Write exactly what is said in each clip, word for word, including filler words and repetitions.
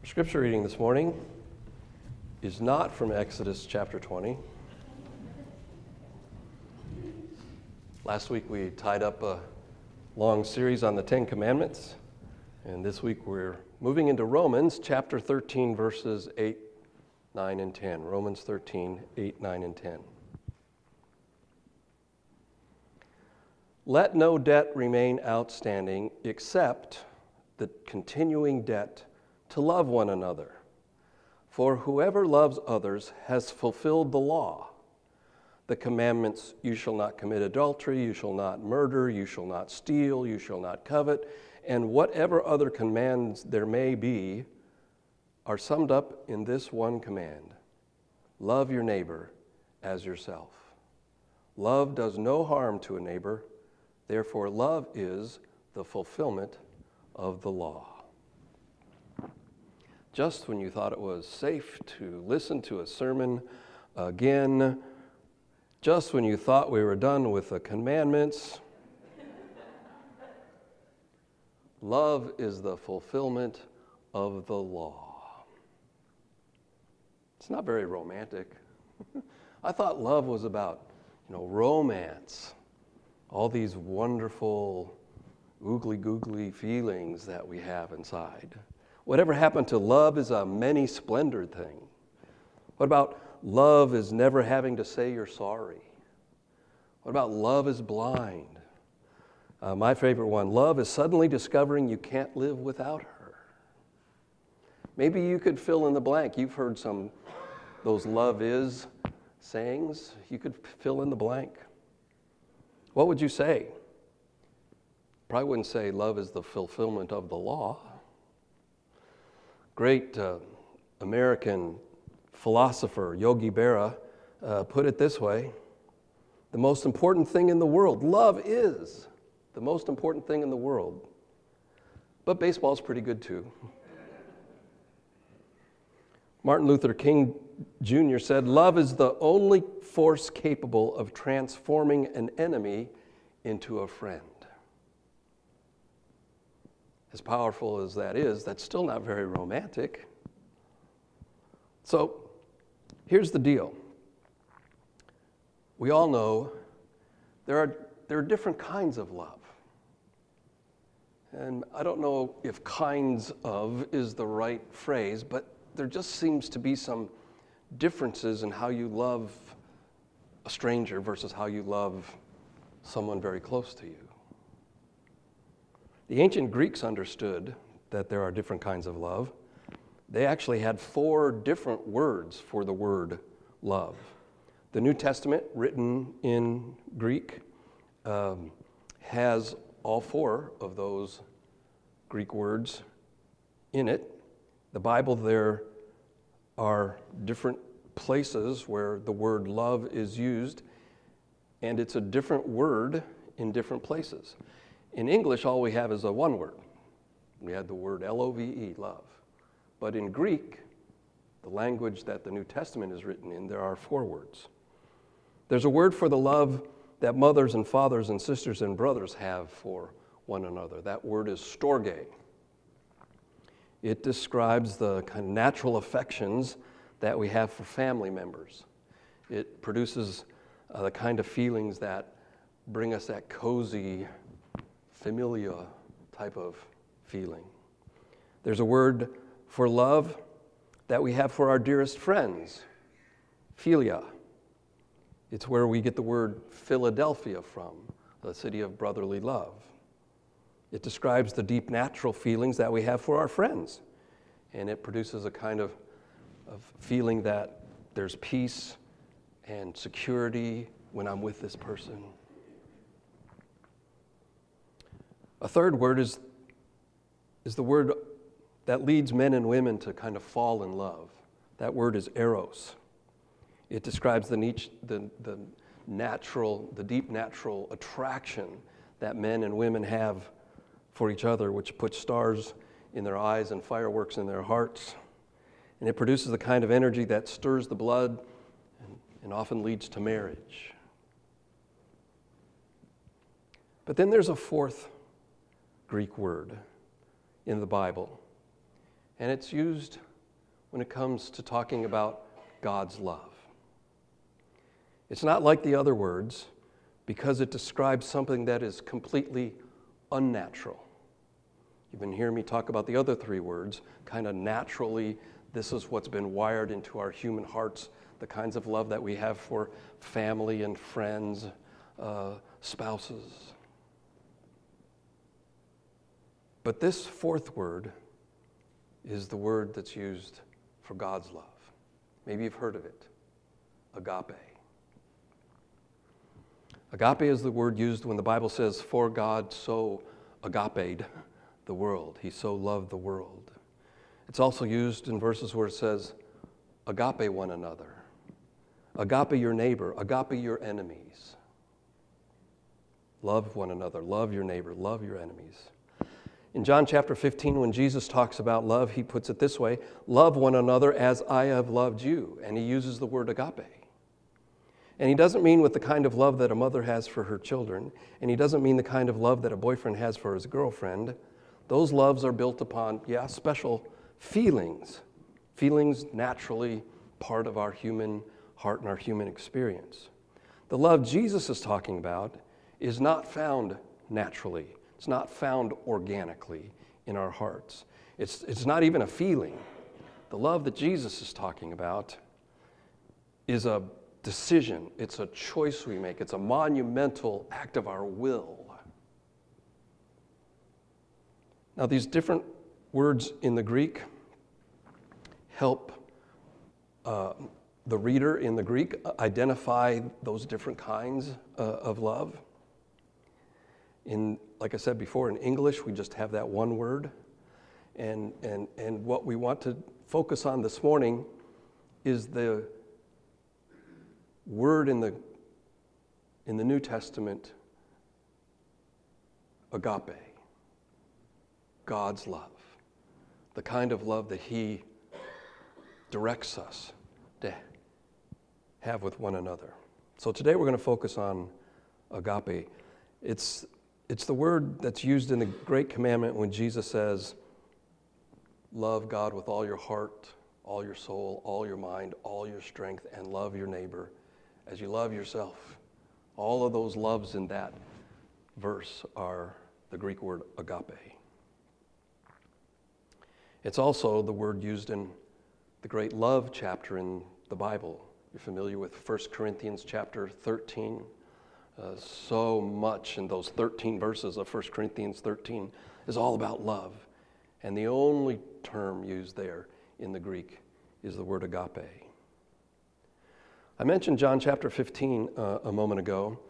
Scripture reading this morning is not from Exodus chapter twenty. Last week we tied up a long series on the Ten Commandments, and this week we're moving into Romans chapter thirteen, verses eight, nine, and ten. Romans thirteen, eight, nine, and ten. Let no debt remain outstanding except the continuing debt to love one another. For whoever loves others has fulfilled the law. The commandments, you shall not commit adultery, you shall not murder, you shall not steal, you shall not covet, and whatever other commands there may be, are summed up in this one command: love your neighbor as yourself. Love does no harm to a neighbor, therefore love is the fulfillment of the law. Just when you thought it was safe to listen to a sermon again, just when you thought we were done with the commandments, love is the fulfillment of the law. It's not very romantic. I thought love was about, you know, romance, all these wonderful oogly googly feelings that we have inside. Whatever happened to love is a many-splendored thing? What about love is never having to say you're sorry? What about love is blind? Uh, my favorite one, love is suddenly discovering you can't live without her. Maybe you could fill in the blank. You've heard some those love is sayings. You could fill in the blank. What would you say? Probably wouldn't say love is the fulfillment of the law. Great uh, American philosopher Yogi Berra uh, put it this way: the most important thing in the world, love is the most important thing in the world. But baseball's pretty good too. Martin Luther King Junior said, love is the only force capable of transforming an enemy into a friend. As powerful as that is, that's still not very romantic. So, here's the deal. We all know there are, there are different kinds of love. And I don't know if kinds of is the right phrase, but there just seems to be some differences in how you love a stranger versus how you love someone very close to you. The ancient Greeks understood that there are different kinds of love. They actually had four different words for the word love. The New Testament, written in Greek, um, has all four of those Greek words in it. The Bible, there are different places where the word love is used, and it's a different word in different places. In English, all we have is a one word. We had the word L O V E, love. But in Greek, the language that the New Testament is written in, there are four words. There's a word for the love that mothers and fathers and sisters and brothers have for one another. That word is storge. It describes the kind of natural affections that we have for family members. It produces uh, the kind of feelings that bring us that cozy, familia type of feeling. There's a word for love that we have for our dearest friends, philia. It's where we get the word Philadelphia from, the city of brotherly love. It describes the deep natural feelings that we have for our friends, and it produces a kind of, of feeling that there's peace and security when I'm with this person. A third word is, is the word that leads men and women to kind of fall in love. That word is eros. It describes the, niche, the, the natural, the deep natural attraction that men and women have for each other, which puts stars in their eyes and fireworks in their hearts. And it produces the kind of energy that stirs the blood and, and often leads to marriage. But then there's a fourth Greek word in the Bible, and it's used when it comes to talking about God's love. It's not like the other words because it describes something that is completely unnatural. You've been hearing me talk about the other three words, kind of naturally. This is what's been wired into our human hearts, the kinds of love that we have for family and friends, uh, spouses. But this fourth word is the word that's used for God's love. Maybe you've heard of it, agape. Agape is the word used when the Bible says, for God so agaped the world. He so loved the world. It's also used in verses where it says, agape one another. Agape your neighbor. Agape your enemies. Love one another. Love your neighbor. Love your enemies. In John chapter fifteen, when Jesus talks about love, he puts it this way, love one another as I have loved you. And he uses the word agape. And he doesn't mean with the kind of love that a mother has for her children. And he doesn't mean the kind of love that a boyfriend has for his girlfriend. Those loves are built upon, yeah, special feelings. Feelings naturally part of our human heart and our human experience. The love Jesus is talking about is not found naturally. It's not found organically in our hearts. It's, it's not even a feeling. The love that Jesus is talking about is a decision. It's a choice we make. It's a monumental act of our will. Now, these different words in the Greek help uh, the reader in the Greek identify those different kinds uh, of love. In, like I said before, in English, we just have that one word. And, and, and what we want to focus on this morning is the word in the, in the New Testament, agape, God's love, the kind of love that he directs us to have with one another. So today we're going to focus on agape. It's, it's the word that's used in the Great Commandment when Jesus says, love God with all your heart, all your soul, all your mind, all your strength, and love your neighbor as you love yourself. All of those loves in that verse are the Greek word agape. It's also the word used in the great love chapter in the Bible. You're familiar with First Corinthians chapter thirteen. Uh, so much in those thirteen verses of First Corinthians thirteen is all about love. And the only term used there in the Greek is the word agape. I mentioned John chapter fifteen uh, a moment ago.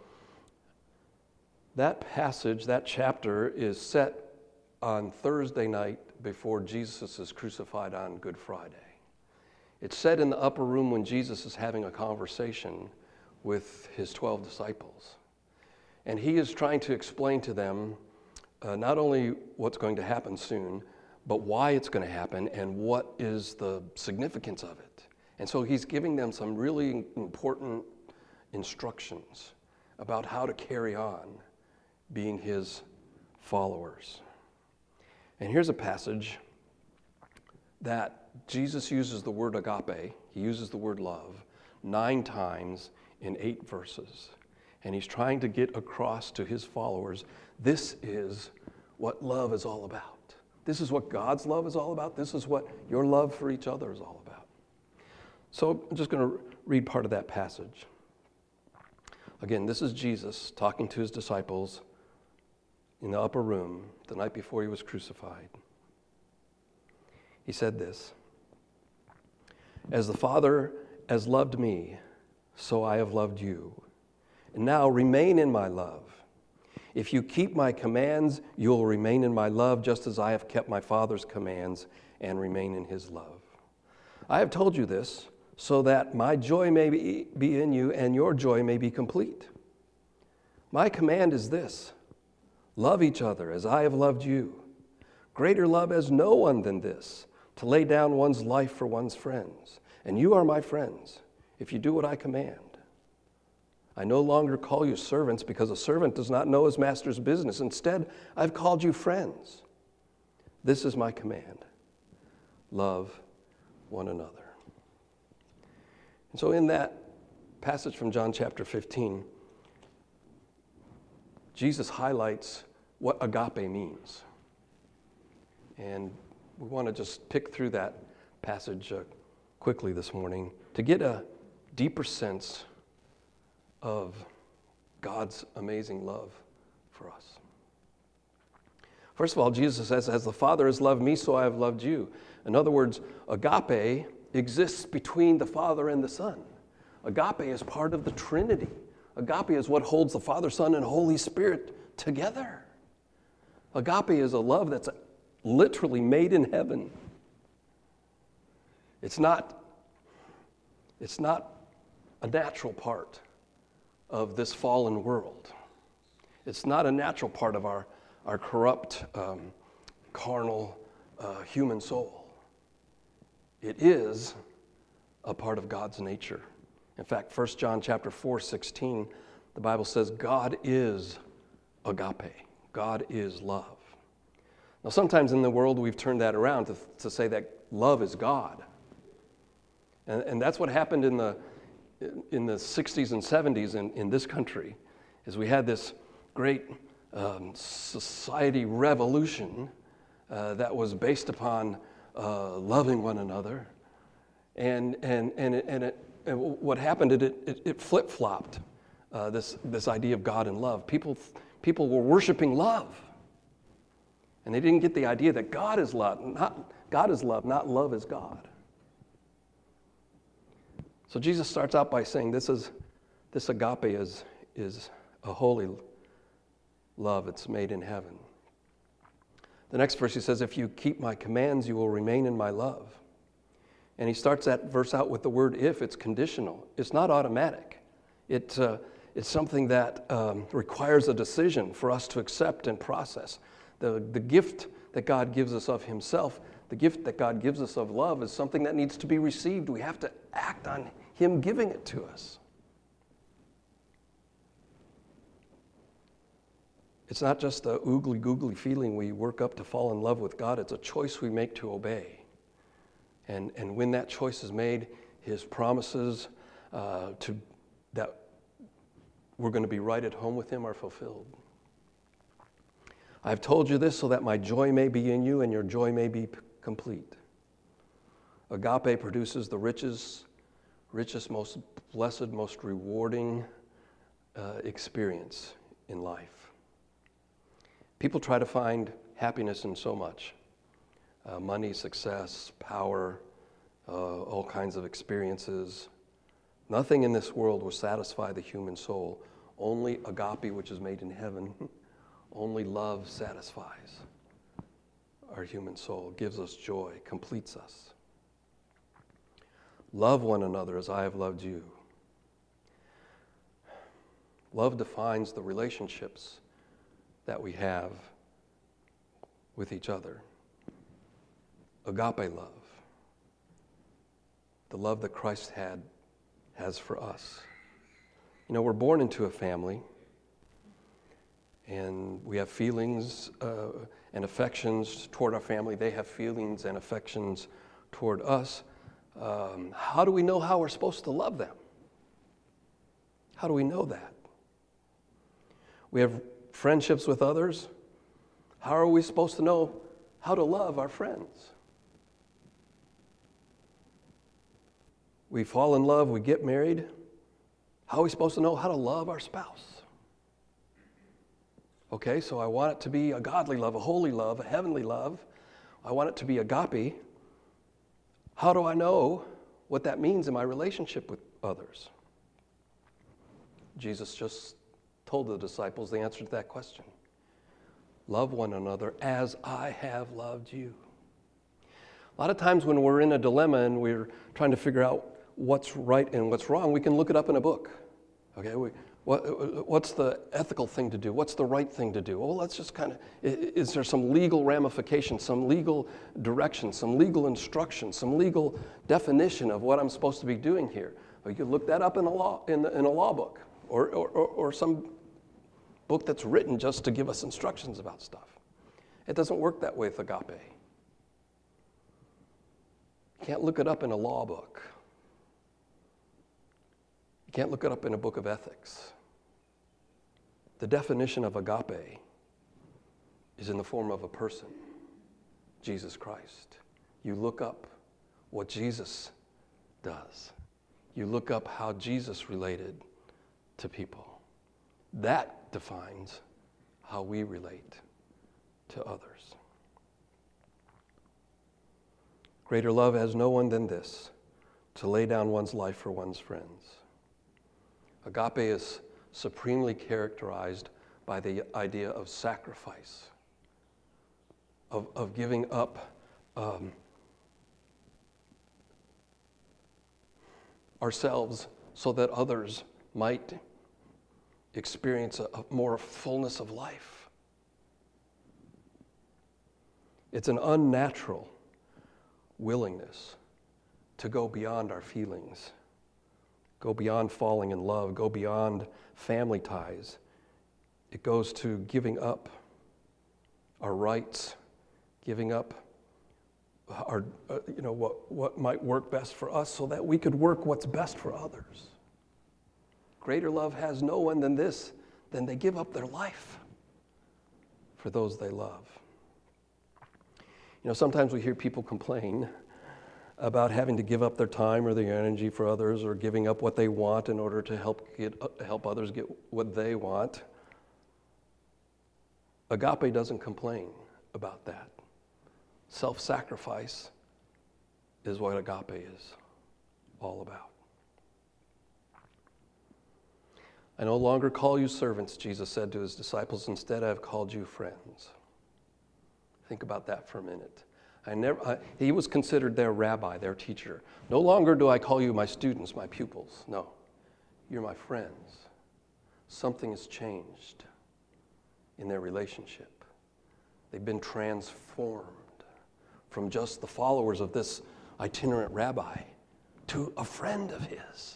That passage, that chapter, is set on Thursday night before Jesus is crucified on Good Friday. It's set in the upper room when Jesus is having a conversation with his twelve disciples. And he is trying to explain to them uh, not only what's going to happen soon, but why it's going to happen and what is the significance of it. And so he's giving them some really important instructions about how to carry on being his followers. And here's a passage that Jesus uses the word agape, he uses the word love, nine times in eight verses. And he's trying to get across to his followers, this is what love is all about. This is what God's love is all about. This is what your love for each other is all about. So I'm just going to read part of that passage. Again, this is Jesus talking to his disciples in the upper room the night before he was crucified. He said this, as the Father has loved me, so I have loved you. And now remain in my love. If you keep my commands, you will remain in my love, just as I have kept my Father's commands and remain in his love. I have told you this, so that my joy may be, be in you and your joy may be complete. My command is this, love each other as I have loved you. Greater love has no one than this, to lay down one's life for one's friends. And you are my friends, if you do what I command. I no longer call you servants, because a servant does not know his master's business. Instead, I've called you friends. This is my command. love one another. And so in that passage from John chapter fifteen, Jesus highlights what agape means. And we want to just pick through that passage uh, quickly this morning to get a deeper sense of God's amazing love for us. First of all, Jesus says, as the Father has loved me, so I have loved you. In other words, agape exists between the Father and the Son. Agape is part of the Trinity. Agape is what holds the Father, Son, and Holy Spirit together. Agape is a love that's literally made in heaven. It's not, it's not a natural part of this fallen world. It's not a natural part of our, our corrupt, um, carnal, uh, human soul. It is a part of God's nature. In fact, First John chapter four, sixteen, the Bible says God is agape. God is love. Now, sometimes in the world we've turned that around to, to say that love is God. And, and that's what happened in the in the sixties and seventies in, in this country, is we had this great um, society revolution uh, that was based upon uh, loving one another. And and and it, and, it, and what happened, it it, it flip-flopped uh, this this idea of God and love. People people were worshiping love. And they didn't get the idea that God is love, not God is love, not love is God. So Jesus starts out by saying this is this agape is, is a holy love. It's made in heaven. The next verse he says, if you keep my commands, you will remain in my love. And he starts that verse out with the word if. It's conditional. It's not automatic. It, uh, it's something that um, requires a decision for us to accept and process. The, the gift that God gives us of himself, the gift that God gives us of love is something that needs to be received. We have to act on him giving it to us. It's not just a oogly googly feeling we work up to fall in love with God. It's a choice we make to obey. And, and when that choice is made, his promises uh, to that we're going to be right at home with him are fulfilled. I've told you this so that my joy may be in you and your joy may be p- complete. Agape produces the richest, richest, most blessed, most rewarding uh, experience in life. People try to find happiness in so much. Uh, money, success, power, uh, all kinds of experiences. Nothing in this world will satisfy the human soul. Only agape, which is made in heaven, only love satisfies our human soul, gives us joy, completes us. Love one another as I have loved you. Love defines the relationships that we have with each other. Agape love, the love that Christ had, has for us. You know, we're born into a family, and we have feelings uh, and affections toward our family. They have feelings and affections toward us. Um, how do we know how we're supposed to love them? How do we know that? We have friendships with others. How are we supposed to know how to love our friends? We fall in love, we get married. How are we supposed to know how to love our spouse? Okay, so I want it to be a godly love, a holy love, a heavenly love. I want it to be agape. How do I know what that means in my relationship with others? Jesus just told the disciples the answer to that question. Love one another as I have loved you. A lot of times when we're in a dilemma and we're trying to figure out what's right and what's wrong, we can look it up in a book. Okay, we, what, what's the ethical thing to do? What's the right thing to do? Well, let's just kind of, is there some legal ramification, some legal direction, some legal instruction, some legal definition of what I'm supposed to be doing here? Well, you can look that up in a law, in, the, in a law book or, or, or, or some book that's written just to give us instructions about stuff. It doesn't work that way with agape. can't look it up in a law book. You can't look it up in a book of ethics. The definition of agape is in the form of a person, Jesus Christ. You look up what Jesus does. You look up how Jesus related to people. That defines how we relate to others. Greater love has no one than this, to lay down one's life for one's friends. Agape is supremely characterized by the idea of sacrifice, of, of giving up um, ourselves so that others might experience a, a more fullness of life. It's an unnatural willingness to go beyond our feelings, go beyond falling in love, go beyond family ties. It goes to giving up our rights, giving up our, uh, you know, what, what might work best for us so that we could work what's best for others. Greater love has no one than this, than they give up their life for those they love. You know, sometimes we hear people complain about having to give up their time or their energy for others, or giving up what they want in order to help get help others get what they want. Agape doesn't complain about that. Self-sacrifice is what agape is all about. I no longer call you servants, Jesus said to his disciples. Instead, I have called you friends. Think about that for a minute. I never. I, he was considered their rabbi, their teacher. No longer do I call you my students, my pupils. No, you're my friends. Something has changed in their relationship. They've been transformed from just the followers of this itinerant rabbi to a friend of his.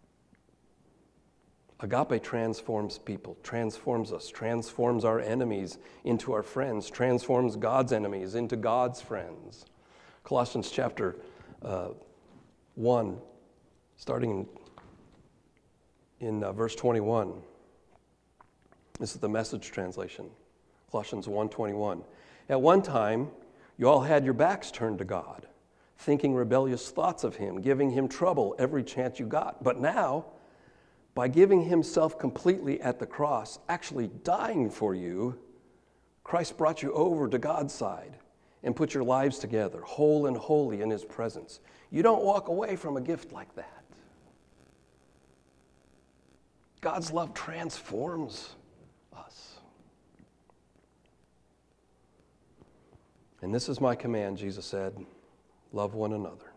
Agape transforms people, transforms us, transforms our enemies into our friends, transforms God's enemies into God's friends. Colossians chapter uh, one, starting in, in uh, verse twenty-one. This is the Message translation. Colossians one twenty-one. At one time, you all had your backs turned to God, thinking rebellious thoughts of him, giving him trouble every chance you got. But now, by giving himself completely at the cross, actually dying for you, Christ brought you over to God's side and put your lives together, whole and holy in his presence. You don't walk away from a gift like that. God's love transforms us. And this is my command, Jesus said, love one another.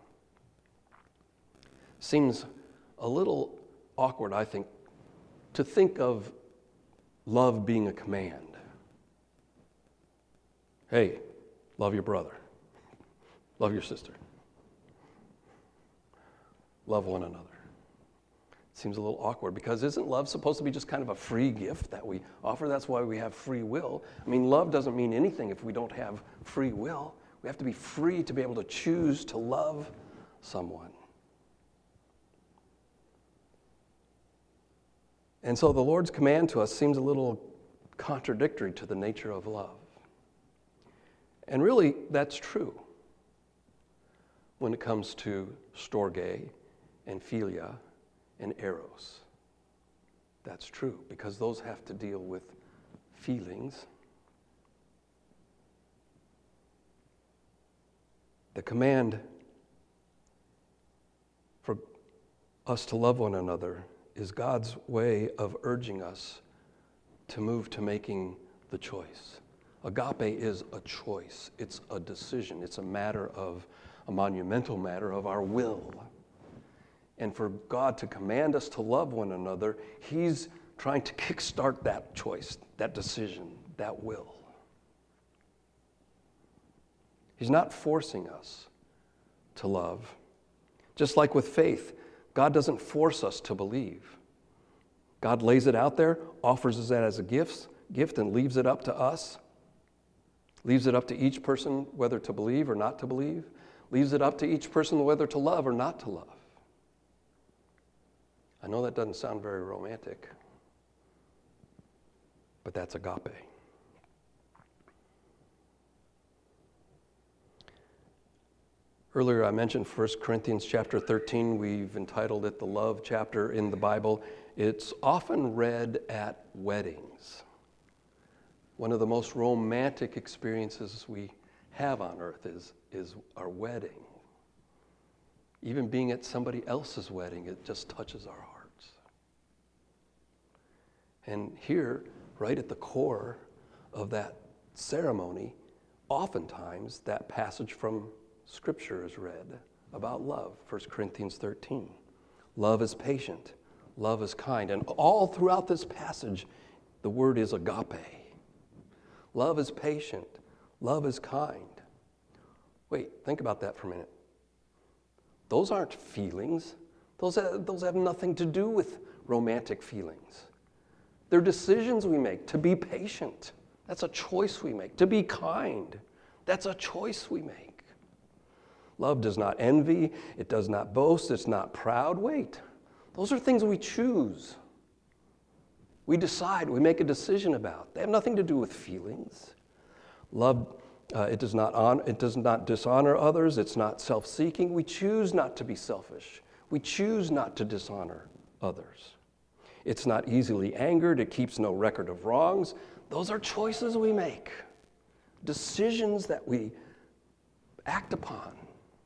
Seems a little awkward, I think, to think of love being a command. Hey, love your brother. Love your sister. Love one another. It seems a little awkward because isn't love supposed to be just kind of a free gift that we offer? That's why we have free will. I mean, love doesn't mean anything if we don't have free will. We have to be free to be able to choose to love someone. And so the Lord's command to us seems a little contradictory to the nature of love. And really, that's true when it comes to storge and philia and eros. That's true, because those have to deal with feelings. The command for us to love one another is God's way of urging us to move to making the choice. Agape is a choice. It's a decision. It's a matter of, a monumental matter of our will. And for God to command us to love one another, he's trying to kickstart that choice, that decision, that will. He's not forcing us to love. Just like with faith, God doesn't force us to believe. God lays it out there, offers us that as a gift, gift and leaves it up to us. Leaves it up to each person whether to believe or not to believe. leaves it up to each person whether to love or not to love. I know that doesn't sound very romantic, but that's agape. Earlier I mentioned First Corinthians chapter thirteen. We've entitled it the love chapter in the Bible. It's often read at weddings. One of the most romantic experiences we have on earth is, is our wedding. Even being at somebody else's wedding, it just touches our hearts. And here, right at the core of that ceremony, oftentimes that passage from Scripture is read about love, First Corinthians thirteen. Love is patient, love is kind. And all throughout this passage, the word is agape. Love is patient, love is kind. Wait, think about that for a minute. Those aren't feelings. Those have, those have nothing to do with romantic feelings. They're decisions we make. To be patient, that's a choice we make. To be kind, that's a choice we make. Love does not envy, it does not boast, it's not proud. Wait, those are things we choose. We decide, we make a decision about. They have nothing to do with feelings. Love, uh, it does not on, it does not dishonor others, it's not self-seeking. We choose not to be selfish. We choose not to dishonor others. It's not easily angered, it keeps no record of wrongs. Those are choices we make, decisions that we act upon.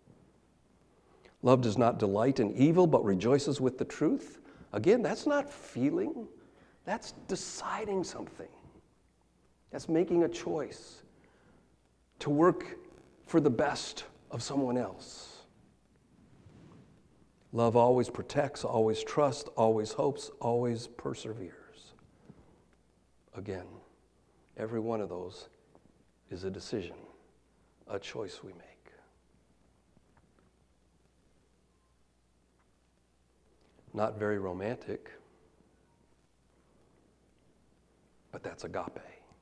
Love does not delight in evil, but rejoices with the truth. Again, that's not feeling. That's deciding something. That's making a choice to work for the best of someone else. Love always protects, always trusts, always hopes, always perseveres. Again, every one of those is a decision, a choice we make. Not very romantic, but that's agape.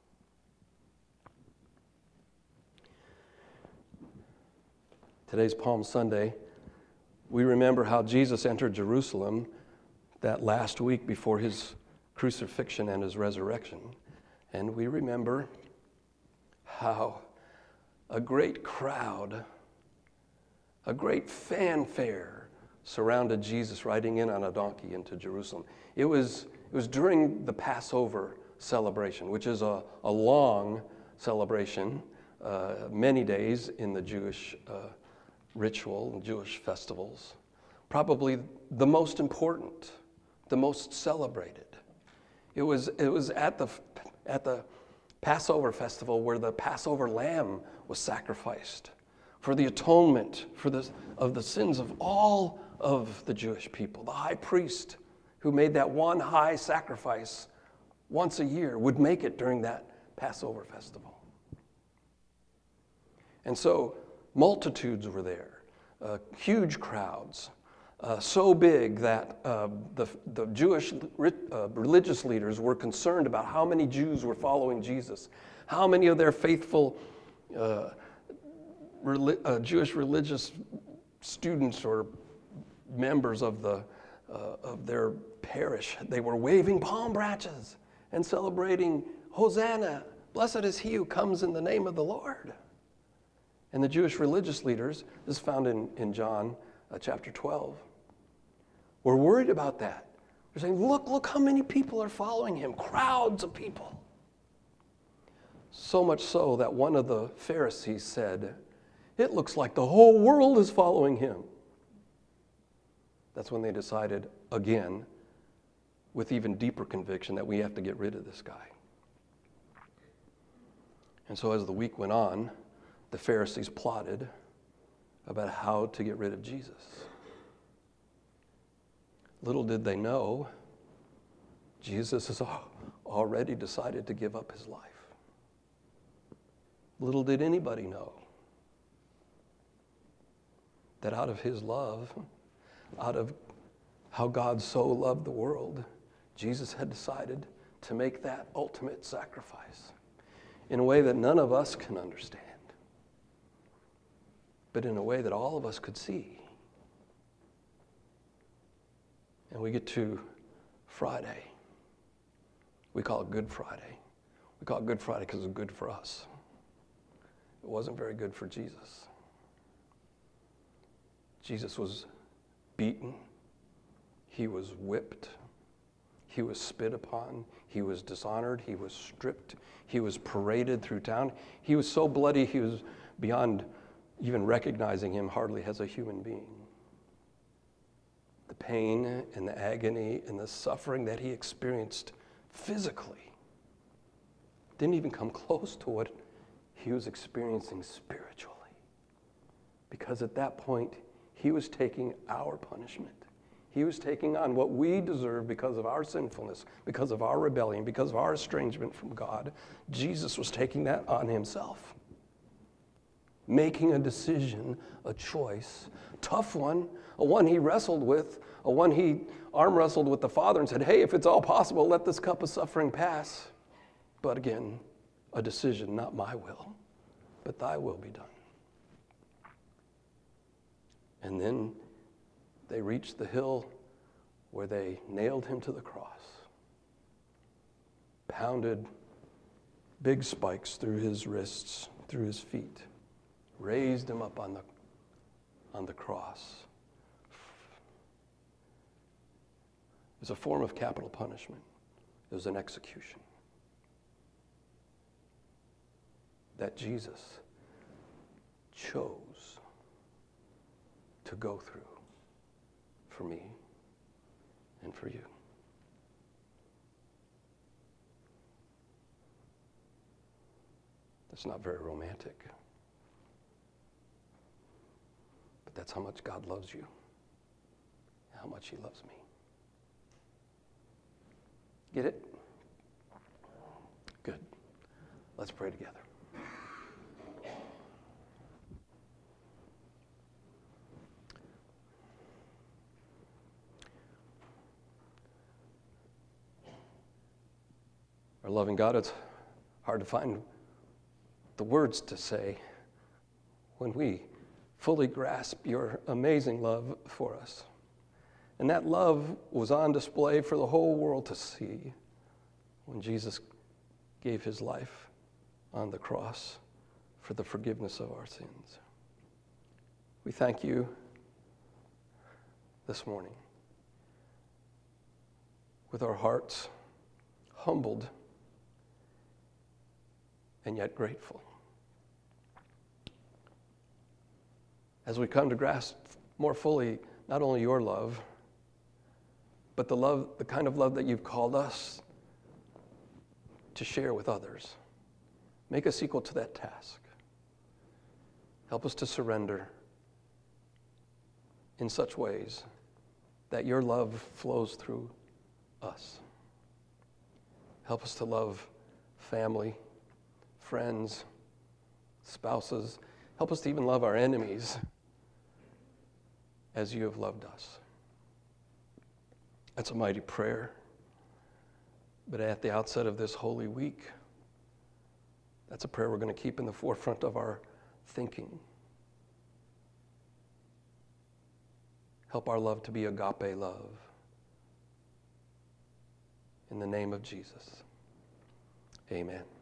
Today's Palm Sunday. We remember how Jesus entered Jerusalem that last week before his crucifixion and his resurrection. And we remember how a great crowd, a great fanfare surrounded Jesus riding in on a donkey into Jerusalem. It was, it was during the Passover celebration, which is a, a long celebration, uh, many days in the Jewish uh, ritual, Jewish festivals. Probably the most important, the most celebrated. It was, it was at the, at the Passover festival where the Passover lamb was sacrificed for the atonement for the, of the sins of all of the Jewish people. The high priest who made that one high sacrifice once a year would make it during that Passover festival. And so multitudes were there, uh, huge crowds, uh, so big that uh, the, the Jewish uh, religious leaders were concerned about how many Jews were following Jesus, how many of their faithful uh, reli- uh, Jewish religious students or members of the uh, of their parish, they were waving palm branches and celebrating, Hosanna, blessed is he who comes in the name of the Lord. And the Jewish religious leaders, this is found in, in John uh, chapter twelve, were worried about that. They're saying, look, look how many people are following him, crowds of people. So much so that one of the Pharisees said, it looks like the whole world is following him. That's when they decided, again, with even deeper conviction, that we have to get rid of this guy. And so as the week went on, the Pharisees plotted about how to get rid of Jesus. Little did they know, Jesus has already decided to give up his life. Little did anybody know that out of his love, out of how God so loved the world, Jesus had decided to make that ultimate sacrifice in a way that none of us can understand. but in a way that all of us could see. And we get to Friday. We call it Good Friday. We call it Good Friday because it's good for us. It wasn't very good for Jesus. Jesus was beaten. He was whipped. He was spit upon. He was dishonored. He was stripped. He was paraded through town. He was so bloody, he was beyond even recognizing him hardly as a human being. The pain and the agony and the suffering that he experienced physically didn't even come close to what he was experiencing spiritually. Because at that point, he was taking our punishment. He was taking on what we deserve because of our sinfulness, because of our rebellion, because of our estrangement from God. Jesus was taking that on himself. Making a decision, a choice, tough one, a one he wrestled with, a one he arm wrestled with the Father and said, hey, if it's all possible, let this cup of suffering pass. But again, a decision, not my will, but thy will be done. And then they reached the hill where they nailed him to the cross, pounded big spikes through his wrists, through his feet, raised him up on the, on the cross. It was a form of capital punishment. It was an execution that Jesus chose to go through for me and for you. That's not very romantic, but that's how much God loves you, how much he loves me. Get it? Good. Let's pray together. Our loving God, it's hard to find the words to say when we fully grasp your amazing love for us. And that love was on display for the whole world to see when Jesus gave his life on the cross for the forgiveness of our sins. We thank you this morning with our hearts humbled and yet grateful. As we come to grasp more fully not only your love, but the love, the kind of love that you've called us to share with others. Make us equal to that task. Help us to surrender in such ways that your love flows through us. Help us to love family, friends, spouses. Help us to even love our enemies as you have loved us. That's a mighty prayer. But at the outset of this Holy Week, that's a prayer we're going to keep in the forefront of our thinking. Help our love to be agape love. In the name of Jesus, amen.